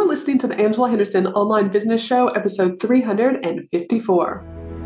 listening to the Angela Henderson Online Business Show, episode 354.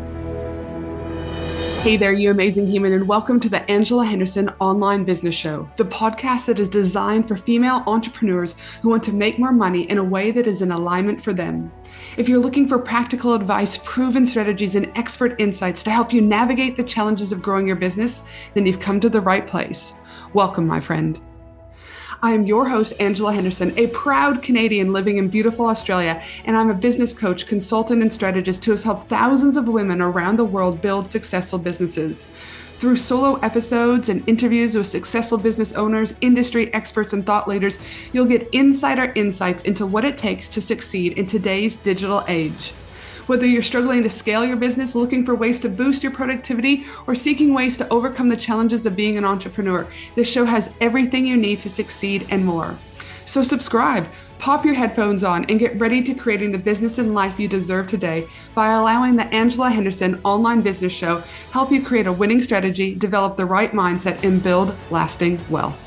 Hey there, you amazing human, and welcome to the Angela Henderson Online Business Show, the podcast that is designed for female entrepreneurs who want to make more money in a way that is in alignment for them. If you're looking for practical advice, proven strategies, and expert insights to help you navigate the challenges of growing your business, then you've come to the right place. Welcome, my friend. I am your host, Angela Henderson, a proud Canadian living in beautiful Australia, and I'm a business coach, consultant, and strategist who has helped thousands of women around the world build successful businesses. Through solo episodes and interviews with successful business owners, industry experts, and thought leaders, you'll get insider insights into what it takes to succeed in today's digital age. Whether you're struggling to scale your business, looking for ways to boost your productivity, or seeking ways to overcome the challenges of being an entrepreneur, this show has everything you need to succeed and more. So subscribe, pop your headphones on, and get ready to creating the business and life you deserve today by allowing the Angela Henderson Online Business Show help you create a winning strategy, develop the right mindset, and build lasting wealth.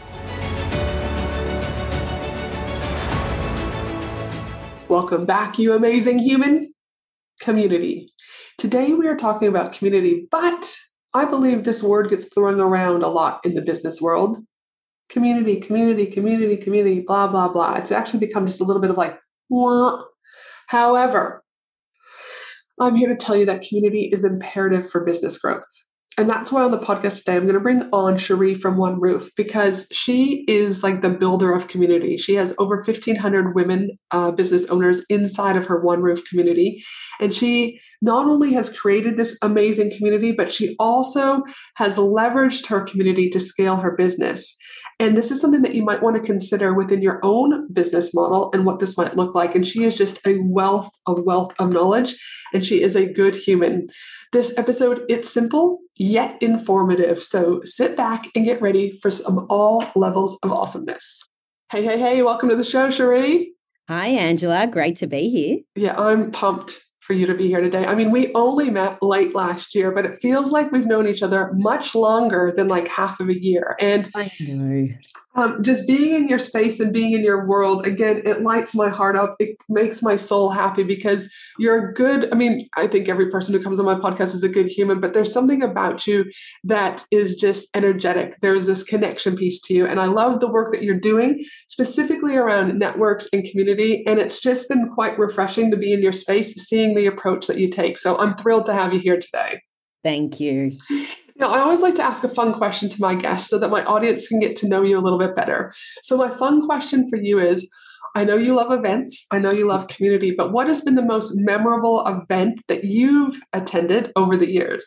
Welcome back, you amazing human. Community. Today we are talking about community, but I believe this word gets thrown around a lot in the business world. Community, blah, blah, blah. It's actually become just a little bit of like, wah. However, I'm here to tell you that community is imperative for business growth. And that's why on the podcast today, I'm going to bring on Cherie from One Roof, because she is like the builder of community. She has over 1,500 women business owners inside of her One Roof community. And she not only has created this amazing community, but she also has leveraged her community to scale her business. And this is something that you might want to consider within your own business model and what this might look like. And she is just a wealth of knowledge, and she is a good human. This episode, it's simple, yet informative. So sit back and get ready for some all levels of awesomeness. Hey, welcome to the show, Cherie. Hi, Angela. Great to be here. Yeah, I'm pumped for you to be here today. I mean, we only met late last year, but it feels like we've known each other much longer than like half of a year. And I know. Just being in your space and being in your world, again, it lights my heart up. It makes my soul happy because you're good. I mean, I think every person who comes on my podcast is a good human, but there's something about you that is just energetic. There's this connection piece to you. And I love the work that you're doing specifically around networks and community. And it's just been quite refreshing to be in your space, seeing the approach that you take. So I'm thrilled to have you here today. Thank you. Now, I always like to ask a fun question to my guests so that my audience can get to know you a little bit better. So my fun question for you is, I know you love events, I know you love community, but what has been the most memorable event that you've attended over the years?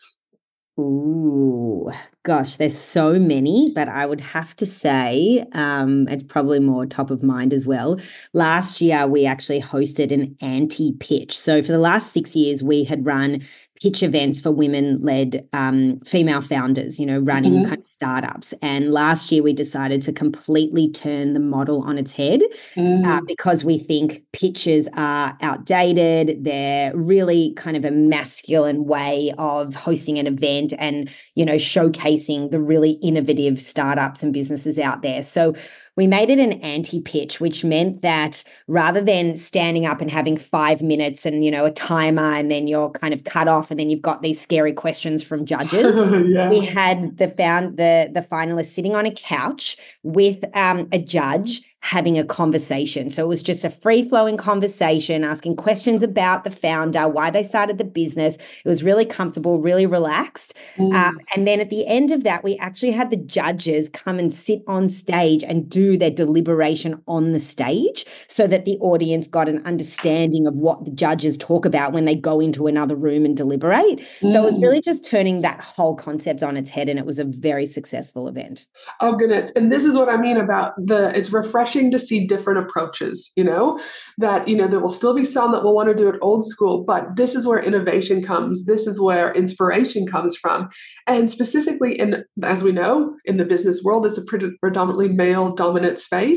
Ooh, gosh, there's so many, but I would have to say it's probably more top of mind as well. Last year, we actually hosted an anti-pitch. So for the last 6 years, we had run pitch events for women-led female founders, running kind of startups. And last year we decided to completely turn the model on its head because we think pitches are outdated. They're really kind of a masculine way of hosting an event and, showcasing the really innovative startups and businesses out there. So we made it an anti-pitch, which meant that rather than standing up and having 5 minutes and, a timer, and then you're kind of cut off and then you've got these scary questions from judges, yeah. We had the finalists sitting on a couch with a judge having a conversation. So it was just a free-flowing conversation, asking questions about the founder, why they started the business. It was really comfortable, really relaxed. And then at the end of that, we actually had the judges come and sit on stage and do their deliberation on the stage so that the audience got an understanding of what the judges talk about when they go into another room and deliberate. So it was really just turning that whole concept on its head, and it was a very successful event. Oh, goodness. And this is what I mean about it's refreshing to see different approaches, that, there will still be some that will want to do it old school, but this is where innovation comes. This is where inspiration comes from. And specifically as we know, in the business world, it's a predominantly male dominant space.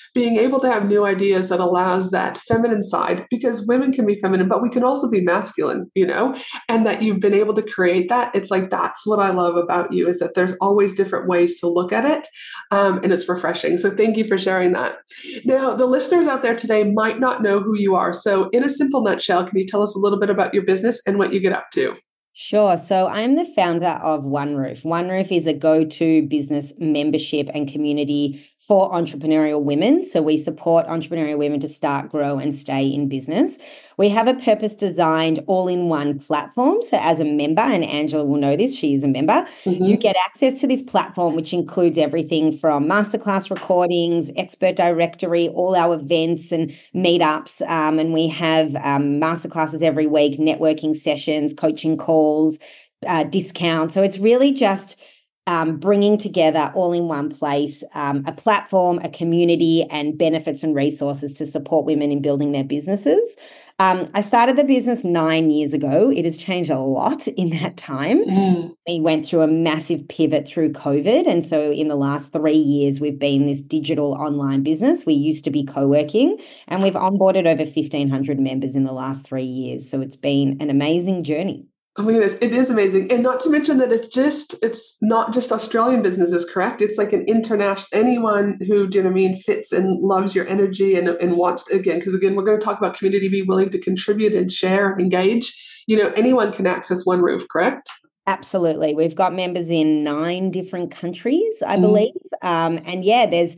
being able to have new ideas that allows that feminine side, because women can be feminine, but we can also be masculine, and that you've been able to create that. It's like, that's what I love about you, is that there's always different ways to look at it. And it's refreshing. So thank you for sharing that. Now, the listeners out there today might not know who you are. So in a simple nutshell, can you tell us a little bit about your business and what you get up to? Sure. So I'm the founder of OneRoof. OneRoof is a go-to business membership and community for entrepreneurial women. So we support entrepreneurial women to start, grow, and stay in business. We have a purpose-designed all-in-one platform. So as a member, and Angela will know this, she is a member, you get access to this platform, which includes everything from masterclass recordings, expert directory, all our events and meetups. And we have masterclasses every week, networking sessions, coaching calls, discounts. So it's really just bringing together all in one place, a platform, a community, and benefits and resources to support women in building their businesses. I started the business 9 years ago. It has changed a lot in that time. We went through a massive pivot through COVID. And so in the last 3 years, we've been this digital online business. We used to be co-working, and we've onboarded over 1,500 members in the last 3 years. So it's been an amazing journey. Oh my goodness, it is amazing. And not to mention that it's not just Australian businesses, correct? It's like an international, anyone who, do you know what I mean, fits and loves your energy and wants to, again, because again, we're going to talk about community, be willing to contribute and share and engage. Anyone can access OneRoof, correct? Absolutely. We've got members in 9 different countries, I believe. And yeah, there's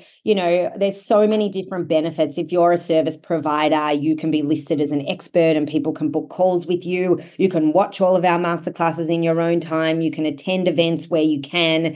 so many different benefits. If you're a service provider, you can be listed as an expert and people can book calls with you. You can watch all of our masterclasses in your own time. You can attend events where you can.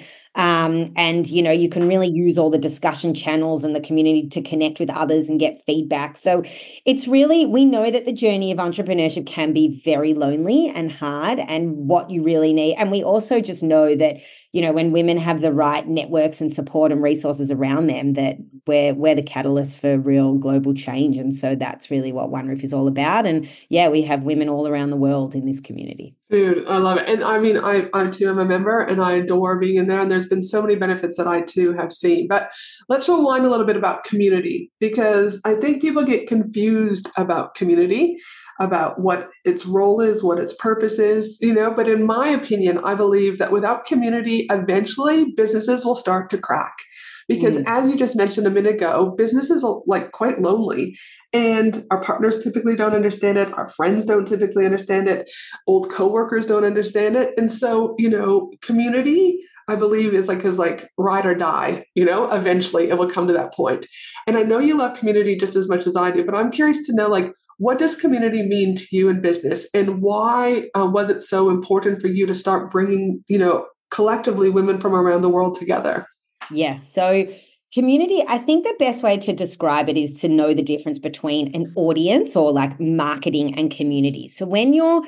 And you can really use all the discussion channels and the community to connect with others and get feedback. So it's really, we know that the journey of entrepreneurship can be very lonely and hard, and what you really need. And we also just know that, when women have the right networks and support and resources around them, that we're the catalyst for real global change. And so that's really what OneRoof is all about. And yeah, we have women all around the world in this community. Dude, I love it. And I mean, I too am a member and I adore being in there. And there's been so many benefits that I too have seen. But let's rewind a little bit about community, because I think people get confused about community, about what its role is, what its purpose is, But in my opinion, I believe that without community, eventually businesses will start to crack. Because as you just mentioned a minute ago, businesses are like quite lonely, and our partners typically don't understand it. Our friends don't typically understand it. Old coworkers don't understand it. And so, community, I believe, is like ride or die, eventually it will come to that point. And I know you love community just as much as I do, but I'm curious to know, what does community mean to you in business, and why was it so important for you to start bringing, collectively women from around the world together? Yes. So community, I think the best way to describe it is to know the difference between an audience, or like marketing, and community. So when you're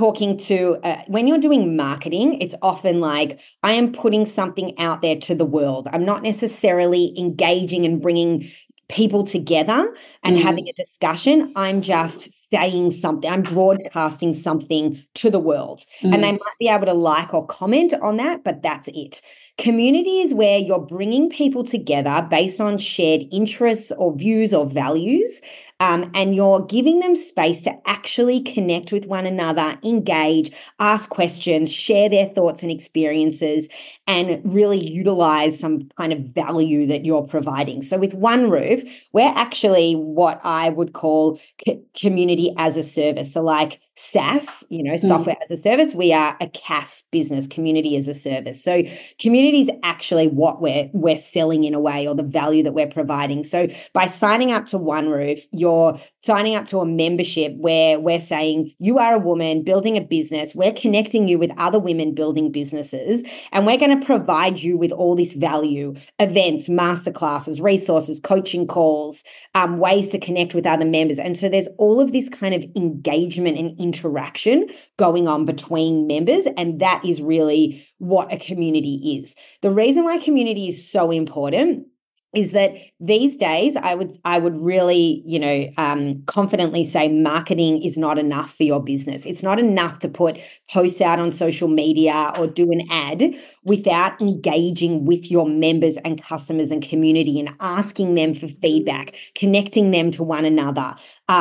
when you're doing marketing, it's often like, I am putting something out there to the world. I'm not necessarily engaging and bringing people together and having a discussion. I'm just saying something. I'm broadcasting something to the world. And they might be able to like or comment on that, but that's it. Community is where you're bringing people together based on shared interests or views or values, and you're giving them space to actually connect with one another, engage, ask questions, share their thoughts and experiences, and really utilize some kind of value that you're providing. So with OneRoof, we're actually what I would call community as a service. So like SaaS, software as a service, we are a CAS business, community as a service. So community is actually what we're selling in a way, or the value that we're providing. So by signing up to OneRoof, you're signing up to a membership where we're saying, you are a woman building a business. We're connecting you with other women building businesses, and we're going to provide you with all this value: events, masterclasses, resources, coaching calls, ways to connect with other members. And so there's all of this kind of engagement and interaction going on between members. And that is really what a community is. The reason why community is so important is that these days I would really, confidently say marketing is not enough for your business. It's not enough to put posts out on social media or do an ad without engaging with your members and customers and community and asking them for feedback, connecting them to one another.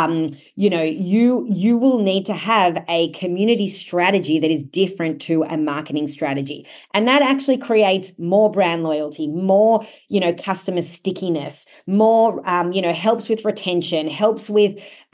You will need to have a community strategy that is different to a marketing strategy. And that actually creates more brand loyalty, more, customer stickiness, more, helps with retention, helps with,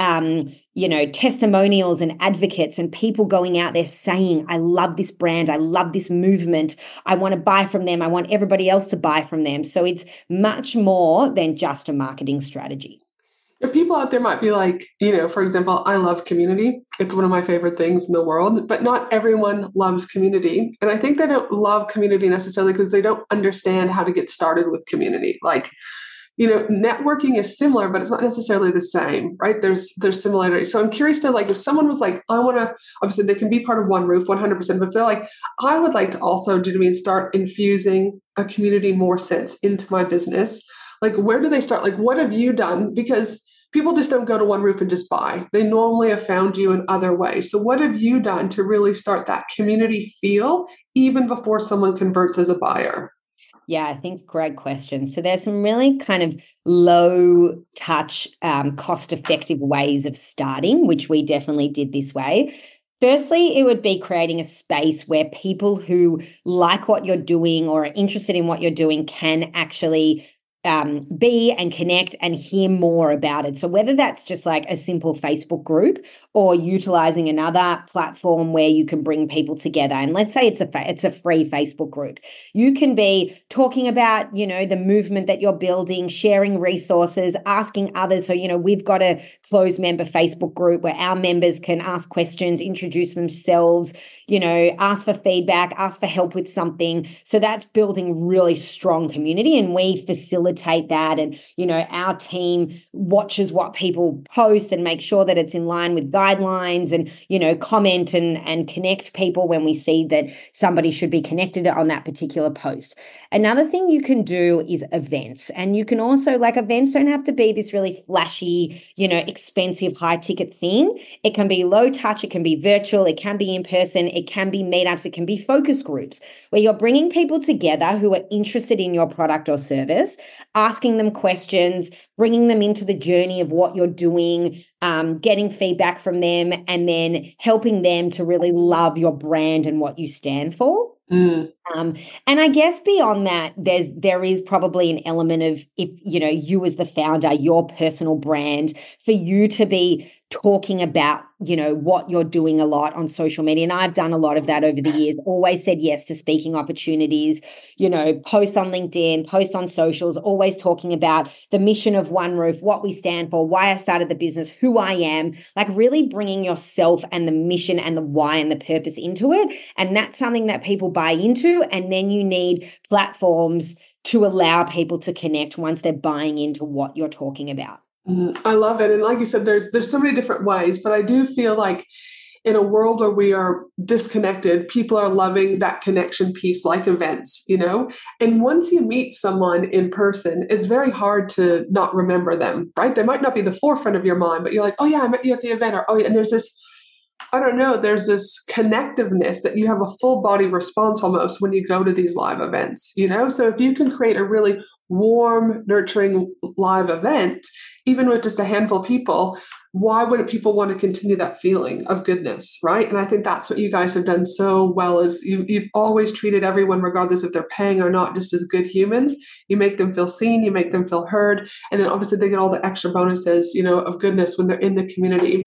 testimonials and advocates and people going out there saying, I love this brand. I love this movement. I want to buy from them. I want everybody else to buy from them. So it's much more than just a marketing strategy. People out there might be like, for example, I love community. It's one of my favorite things in the world, but not everyone loves community. And I think they don't love community necessarily because they don't understand how to get started with community. Like, networking is similar, but it's not necessarily the same, right? There's similarities. So I'm curious to if someone was like, I want to, obviously they can be part of OneRoof 100%, but if they're like, I would like to also start infusing a community more sense into my business. Like, where do they start? Like, what have you done? Because people just don't go to OneRoof and just buy. They normally have found you in other ways. So what have you done to really start that community feel even before someone converts as a buyer? Yeah, I think great question. So there's some really kind of low touch, cost-effective ways of starting, which we definitely did this way. Firstly, it would be creating a space where people who like what you're doing or are interested in what you're doing can actually be and connect and hear more about it. So whether that's just like a simple Facebook group or utilizing another platform where you can bring people together, and let's say it's a free Facebook group, you can be talking about, the movement that you're building, sharing resources, asking others. So, we've got a closed member Facebook group where our members can ask questions, introduce themselves, ask for feedback, ask for help with something. So that's building really strong community, and we facilitate that. And, our team watches what people post and make sure that it's in line with guidelines and, comment and connect people when we see that somebody should be connected on that particular post. Another thing you can do is events. And you can also, events don't have to be this really flashy, expensive, high ticket thing. It can be low touch. It can be virtual. It can be in person. It can be meetups. It can be focus groups where you're bringing people together who are interested in your product or service, asking them questions, bringing them into the journey of what you're doing, getting feedback from them, and then helping them to really love your brand and what you stand for. And I guess beyond that, there is probably an element of, if, you as the founder, your personal brand, for you to be talking about, what you're doing a lot on social media. And I've done a lot of that over the years, always said yes to speaking opportunities, post on LinkedIn, post on socials, always talking about the mission of OneRoof, what we stand for, why I started the business, who I am, really bringing yourself and the mission and the why and the purpose into it. And that's something that people buy into. And then you need platforms to allow people to connect once they're buying into what you're talking about. I love it. And like you said, there's so many different ways, but I do feel like in a world where we are disconnected, people are loving that connection piece, like events, and once you meet someone in person, it's very hard to not remember them, right? They might not be the forefront of your mind, but you're like, oh yeah, I met you at the event, or oh yeah, and there's this, I don't know, there's this connectiveness that you have a full body response almost when you go to these live events, So if you can create a really warm, nurturing live event, even with just a handful of people, why wouldn't people want to continue that feeling of goodness, right? And I think that's what you guys have done so well, is you've always treated everyone, regardless if they're paying or not, just as good humans. You make them feel seen, you make them feel heard, and then obviously they get all the extra bonuses, of goodness when they're in the community.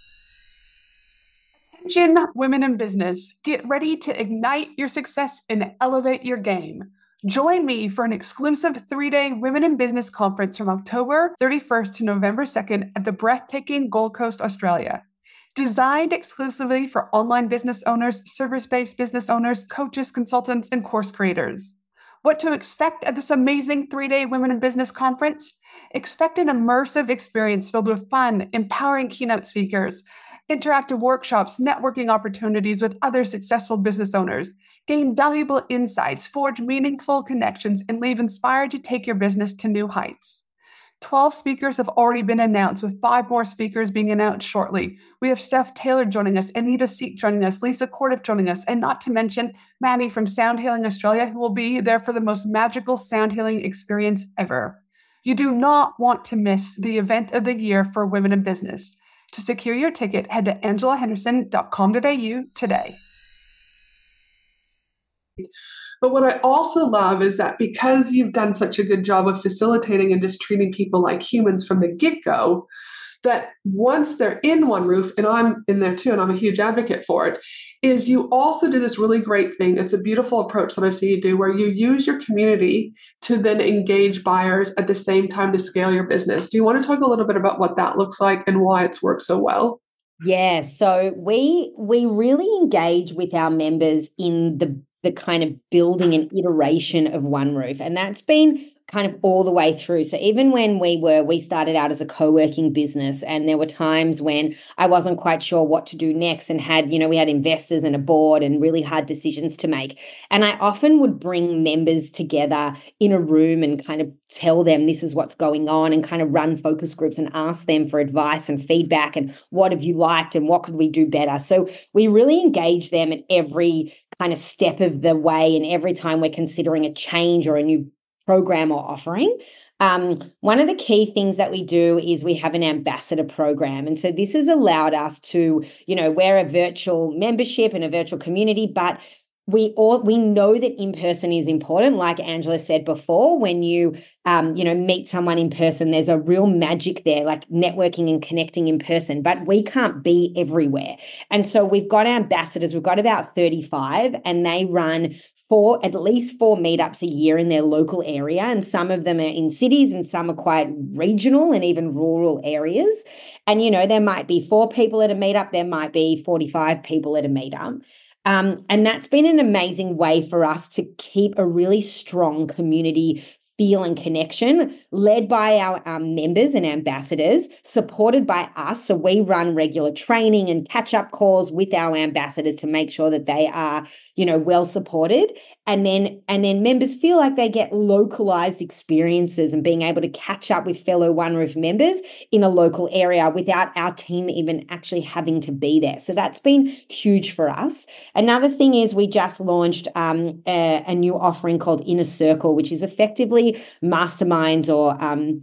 Attention, women in business, get ready to ignite your success and elevate your game. Join me for an exclusive 3-day Women in Business conference from October 31st to November 2nd at the breathtaking Gold Coast, Australia. Designed exclusively for online business owners, service-based business owners, coaches, consultants, and course creators. What to expect at this amazing 3-day Women in Business conference? Expect an immersive experience filled with fun, empowering keynote speakers, interactive workshops, networking opportunities with other successful business owners, gain valuable insights, forge meaningful connections, and leave inspired to take your business to new heights. 12 speakers have already been announced, with 5 more speakers being announced shortly. We have Steph Taylor joining us, Anita Seek joining us, Lisa Cordiff joining us, and not to mention Maddie from Sound Healing Australia, who will be there for the most magical sound healing experience ever. You do not want to miss the event of the year for women in business. To secure your ticket, head to angelahenderson.com.au today. But what I also love is that because you've done such a good job of facilitating and just treating people like humans from the get-go, that once they're in one roof, and I'm in there too, and I'm a huge advocate for it, is you also do this really great thing. It's a beautiful approach that I've seen you do, where you use your community to then engage buyers at the same time to scale your business. Do you want to talk a little bit about what that looks like and why it's worked so well? Yeah, so we really engage with our members in the kind of building and iteration of One Roof, and that's been kind of all the way through. So even when we started out as a co-working business, and there were times when I wasn't quite sure what to do next, and we had investors and a board and really hard decisions to make. And I often would bring members together in a room and kind of tell them this is what's going on, and kind of run focus groups and ask them for advice and feedback and what have you liked and what could we do better. So we really engage them at every kind of step of the way, and every time we're considering a change or a new program or offering. One of the key things that we do is we have an ambassador program. And so this has allowed us to, we're a virtual membership and a virtual community, but we know that in-person is important. Like Angela said before, when you, meet someone in person, there's a real magic there, like networking and connecting in person, but we can't be everywhere. And so we've got ambassadors, we've got about 35, and they run at least 4 meetups a year in their local area. And some of them are in cities and some are quite regional and even rural areas. And, there might be 4 people at a meetup, there might be 45 people at a meetup. And that's been an amazing way for us to keep a really strong community feel and connection, led by our members and ambassadors, supported by us. So we run regular training and catch-up calls with our ambassadors to make sure that they are, well supported. And then members feel like they get localized experiences and being able to catch up with fellow One Roof members in a local area without our team even actually having to be there. So that's been huge for us. Another thing is we just launched a new offering called Inner Circle, which is effectively masterminds or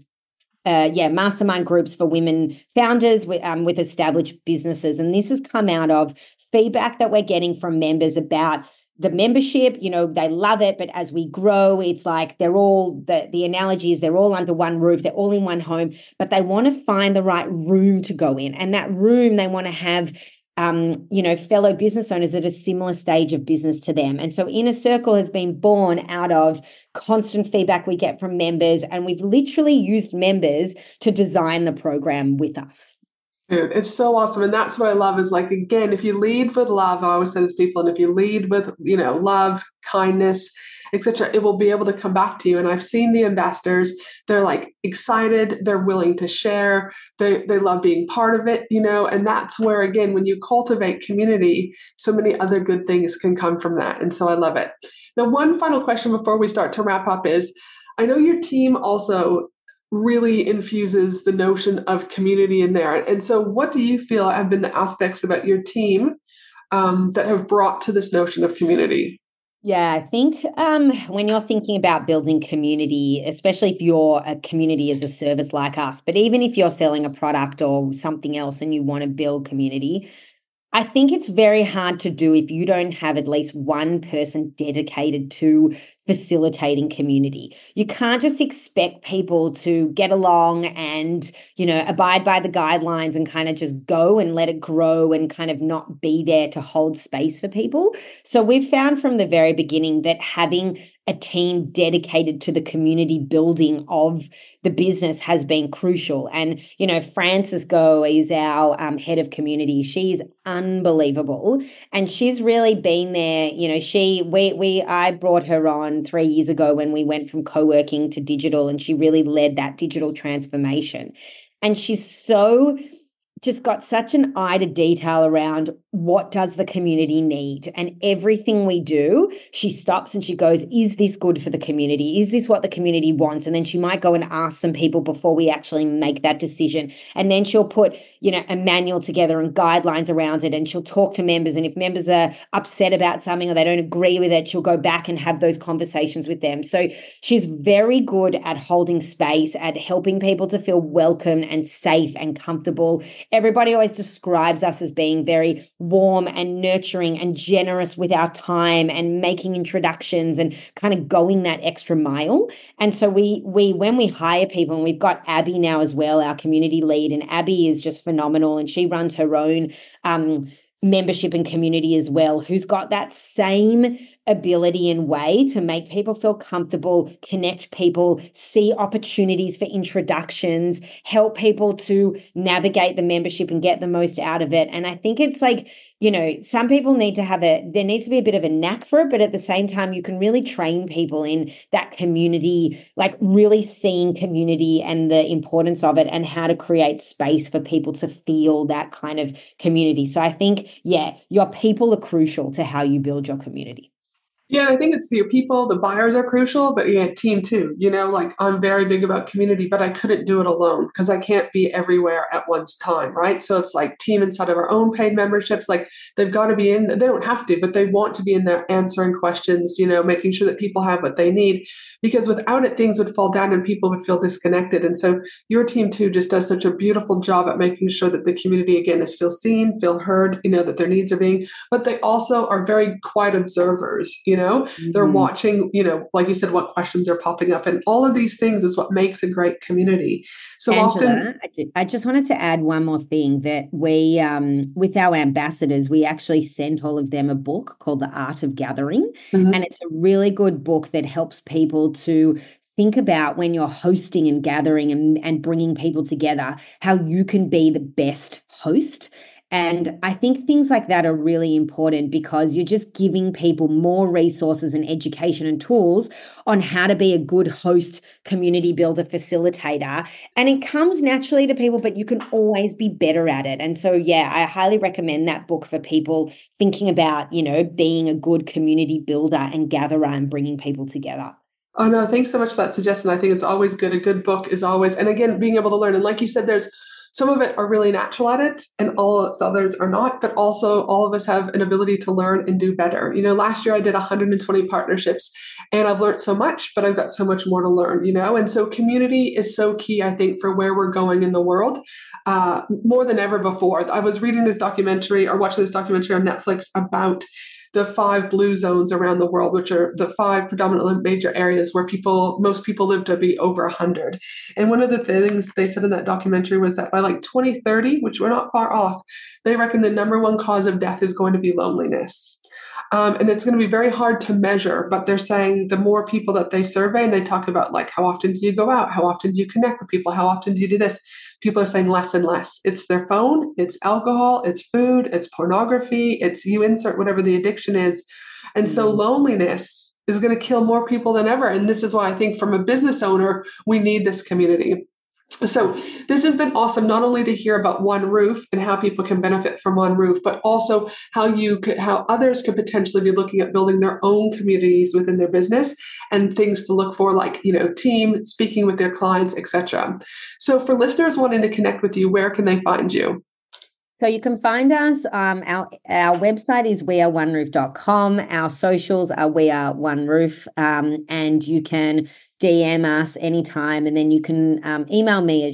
mastermind groups for women founders with established businesses. And this has come out of feedback that we're getting from members about the membership. They love it, but as we grow, it's like they're all, the analogy is they're all under one roof, they're all in one home, but they want to find the right room to go in. And that room, they want to have fellow business owners at a similar stage of business to them. And so Inner Circle has been born out of constant feedback we get from members, and we've literally used members to design the program with us. Dude, it's so awesome. And that's what I love is, like, again, if you lead with love, I always say this to people, and if you lead with, love, kindness, etc., it will be able to come back to you. And I've seen the ambassadors, they're like excited, they're willing to share, they love being part of it, and that's where, again, when you cultivate community, so many other good things can come from that. And so I love it. Now, one final question before we start to wrap up is, I know your team also really infuses the notion of community in there. And so what do you feel have been the aspects about your team that have brought to this notion of community? Yeah, I think when you're thinking about building community, especially if you're a community as a service like us, but even if you're selling a product or something else and you want to build community, I think it's very hard to do if you don't have at least one person dedicated to facilitating community. You can't just expect people to get along and, abide by the guidelines and kind of just go and let it grow and kind of not be there to hold space for people. So we've found from the very beginning that having a team dedicated to the community building of the business has been crucial. And, Frances Go is our head of community. She's unbelievable. And she's really been there. I brought her on 3 years ago when we went from co-working to digital, and she really led that digital transformation. And she's so just got such an eye to detail around what does the community need, and everything we do, she stops and she goes, is this good for the community? Is this what the community wants? And then she might go and ask some people before we actually make that decision. And then she'll put, a manual together and guidelines around it. And she'll talk to members. And if members are upset about something or they don't agree with it, she'll go back and have those conversations with them. So she's very good at holding space, at helping people to feel welcome and safe and comfortable. Everybody always describes us as being very warm and nurturing and generous with our time and making introductions and kind of going that extra mile. And so we when we hire people, and we've got Abby now as well, our community lead, and Abby is just phenomenal, and she runs her own membership and community as well, who's got that same ability and way to make people feel comfortable, connect people, see opportunities for introductions, help people to navigate the membership and get the most out of it. And I think it's like, some people need to there needs to be a bit of a knack for it, but at the same time, you can really train people in that community, like really seeing community and the importance of it and how to create space for people to feel that kind of community. So I think, your people are crucial to how you build your community. Yeah, and I think it's the people, the buyers are crucial, but team too. Like I'm very big about community, but I couldn't do it alone because I can't be everywhere at one time, right? So it's like team inside of our own paid memberships, like they've got to be in, they don't have to, but they want to be in there answering questions, making sure that people have what they need, because without it, things would fall down and people would feel disconnected. And so your team too just does such a beautiful job at making sure that the community, again, is feel seen, feel heard, that their needs are being, but they also are very quiet observers, they're watching, like you said, what questions are popping up, and all of these things is what makes a great community. So Angela, I just wanted to add one more thing, that we, with our ambassadors, we actually sent all of them a book called The Art of Gathering. Mm-hmm. And it's a really good book that helps people to think about, when you're hosting and gathering and bringing people together, how you can be the best host. And I think things like that are really important, because you're just giving people more resources and education and tools on how to be a good host, community builder, facilitator. And it comes naturally to people, but you can always be better at it. And so, I highly recommend that book for people thinking about, being a good community builder and gatherer and bringing people together. Oh, no, thanks so much for that suggestion. I think it's always good. A good book is always, and again, being able to learn. And like you said, there's some of it are really natural at it and all others are not, but also all of us have an ability to learn and do better. Last year I did 120 partnerships and I've learned so much, but I've got so much more to learn, and so community is so key, I think, for where we're going in the world, more than ever before. I was reading this documentary or watching this documentary on Netflix about the 5 blue zones around the world, which are the 5 predominantly major areas where most people live to be over 100. And one of the things they said in that documentary was that by like 2030, which we're not far off, they reckon the number one cause of death is going to be loneliness. And it's going to be very hard to measure, but they're saying the more people that they survey, and they talk about like, how often do you go out? How often do you connect with people? How often do you do this? People are saying less and less. It's their phone, it's alcohol, it's food, it's pornography, it's you insert whatever the addiction is. And so loneliness is going to kill more people than ever. And this is why I think from a business owner, we need this community. So this has been awesome, not only to hear about One Roof and how people can benefit from One Roof, but also how others could potentially be looking at building their own communities within their business and things to look for, like, team, speaking with their clients, etc. So for listeners wanting to connect with you, where can they find you? So you can find us. Our website is weareoneroof.com. Our socials are weareoneroof, and you can DM us anytime, and then you can email me at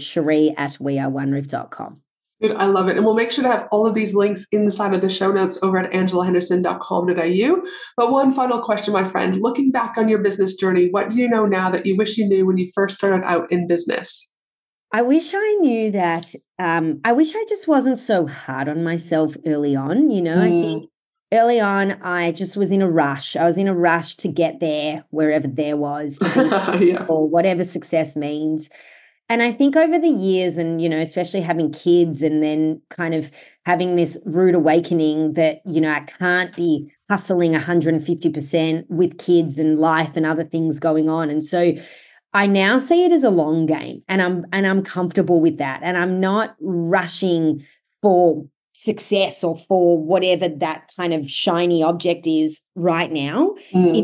cherie@weareoneroof.com. Good, I love it. And we'll make sure to have all of these links inside of the show notes over at angelahenderson.com.au. But one final question, my friend, looking back on your business journey, what do you know now that you wish you knew when you first started out in business? I wish I knew that. I wish I just wasn't so hard on myself early on. I think early on, I just was in a rush. I was in a rush to get there, wherever there was, to be or whatever success means. And I think over the years, and, especially having kids and then kind of having this rude awakening that, I can't be hustling 150% with kids and life and other things going on. And so I now see it as a long game, and I'm comfortable with that. And I'm not rushing for success or for whatever that kind of shiny object is right now.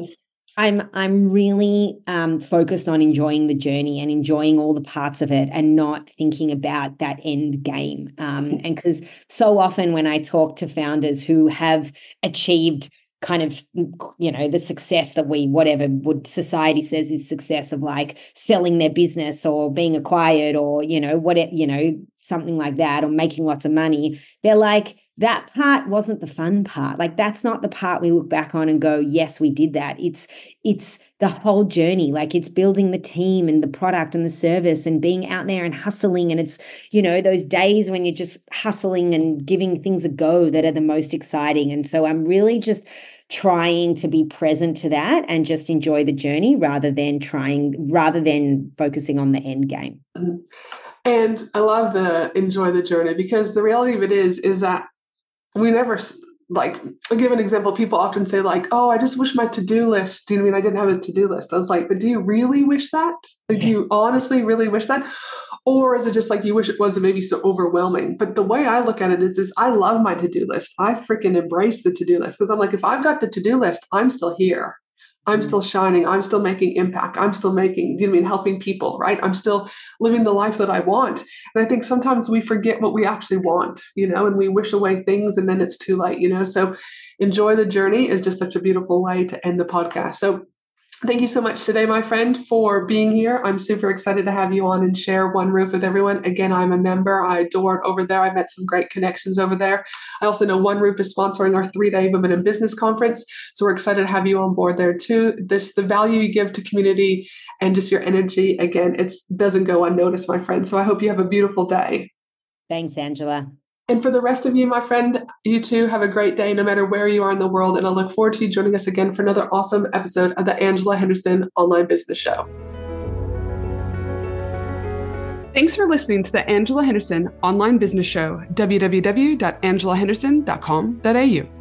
I'm really focused on enjoying the journey and enjoying all the parts of it, and not thinking about that end game. And because so often when I talk to founders who have achieved kind of, the success that whatever would society says is success, of like selling their business or being acquired or, something like that, or making lots of money, they're like, that part wasn't the fun part. Like, that's not the part we look back on and go, yes, we did that. It's the whole journey. Like, it's building the team and the product and the service and being out there and hustling. And it's, those days when you're just hustling and giving things a go that are the most exciting. And so I'm really just trying to be present to that and just enjoy the journey rather than focusing on the end game. And I love the enjoy the journey, because the reality of it is that we never, like, I'll give an example. People often say like, oh, I just wish my to-do list, do you know what I mean? I didn't have a to-do list. I was like, but do you really wish that? Like, do you honestly really wish that? Or is it just like you wish it wasn't maybe so overwhelming? But the way I look at it is I love my to-do list. I freaking embrace the to-do list, because I'm like, if I've got the to-do list, I'm still here. I'm still shining. I'm still making impact. I'm still making, helping people, right? I'm still living the life that I want. And I think sometimes we forget what we actually want, and we wish away things and then it's too late, So enjoy the journey is just such a beautiful way to end the podcast. So thank you so much today, my friend, for being here. I'm super excited to have you on and share One Roof with everyone. Again, I'm a member. I adore it over there. I met some great connections over there. I also know One Roof is sponsoring our 3-day Women in Business conference. So we're excited to have you on board there too. The value you give to community and just your energy, again, it doesn't go unnoticed, my friend. So I hope you have a beautiful day. Thanks, Angela. And for the rest of you, my friend, you too have a great day, no matter where you are in the world. And I look forward to you joining us again for another awesome episode of the Angela Henderson Online Business Show. Thanks for listening to the Angela Henderson Online Business Show, www.angelahenderson.com.au.